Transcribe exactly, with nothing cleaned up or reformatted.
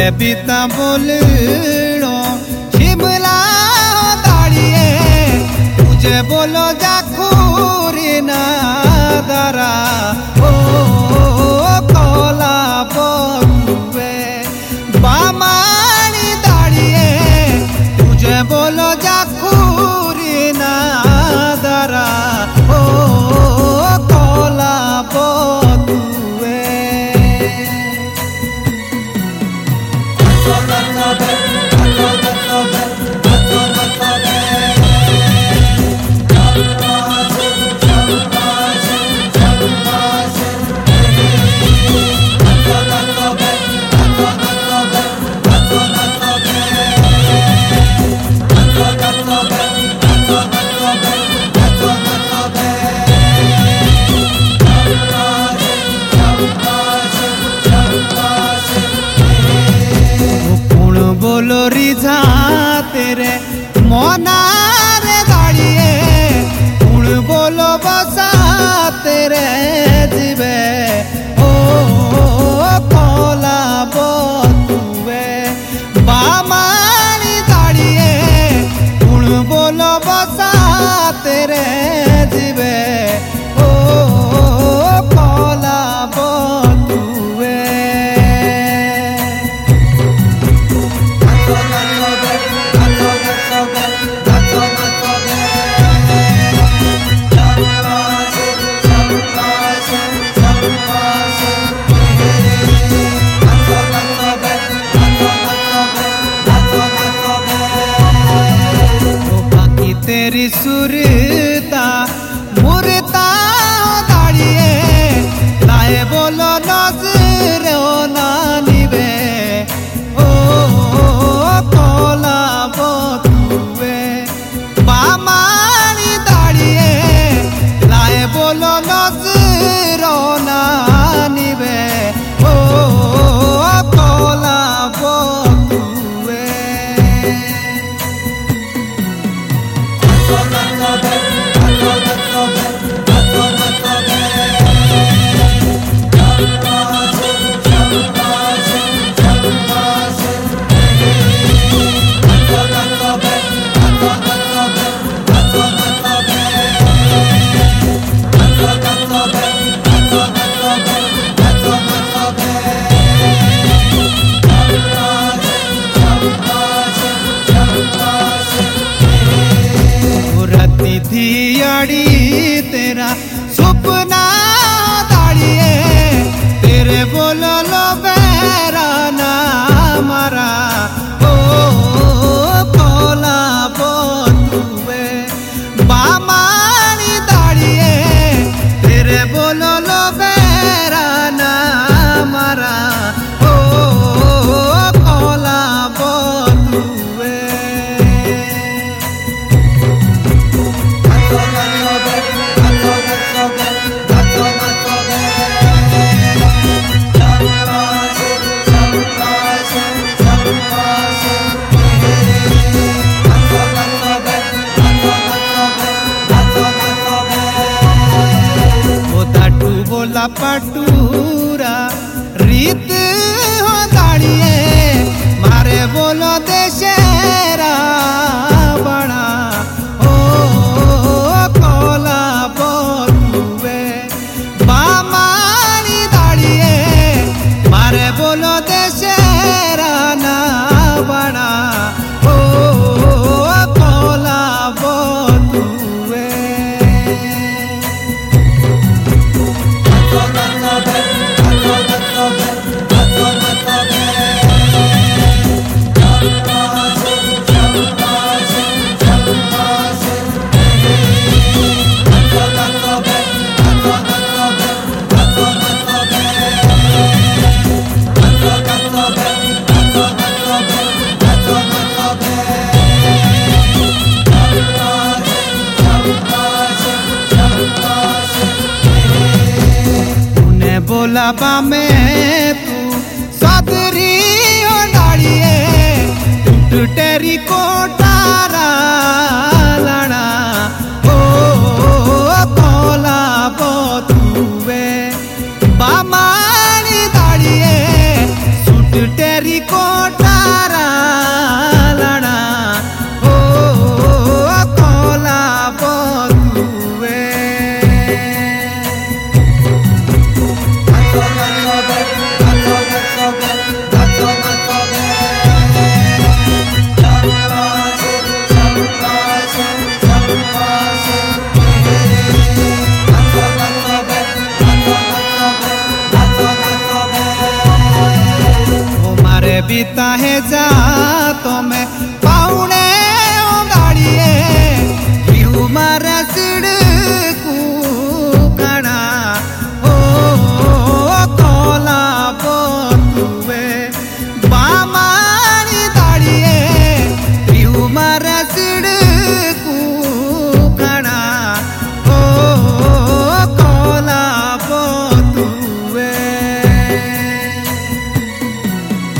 बोले बीता बोलो शिमला दाड़िए तुझे बोलो जाखूरी ना दरा ओ कोला बोलुए बामानी दाड़िए तुझे बोलो जाखूरी ना दरा ओ कोला बोलुए बोलो रिझा तेरे मोनार दाड़िए उण बोलो बसा तेरे जीवे ओ कोला बोतुए बामानी दाड़िए उण बोलो बसा तेरे जीवे ओ कोला बोतुए तेरी सुरता मुरता दाड़िए लाए बोलो नजर ना निवे ओ कोला बोतुए बामानी दाड़िए लाए बोलो नजर ना निवे ओ कोला बोतुए दियाड़ी तेरा सुपना दाड़िए तेरे बोलो लो बेरा ना मारा ओ कोला बोतुए बामानी दाड़िए तेरे बोलो लो बेरा ना मारा ओ कोला बोतुए बोला पटूरा रीत हो दाड़िए मारे बोलो देशेरा बड़ा ओ कोला बोलुए बामानी दाड़िए मारे बोलो देशेरा ना बड़ा ओ कोला बोलुए बोला बामे तू सदरी हो दाड़िए टूट टेरी कोटारा लाना ओ कोला बोतुए बामानी दाड़िए सुट टेरी को बीता है जा तो मैं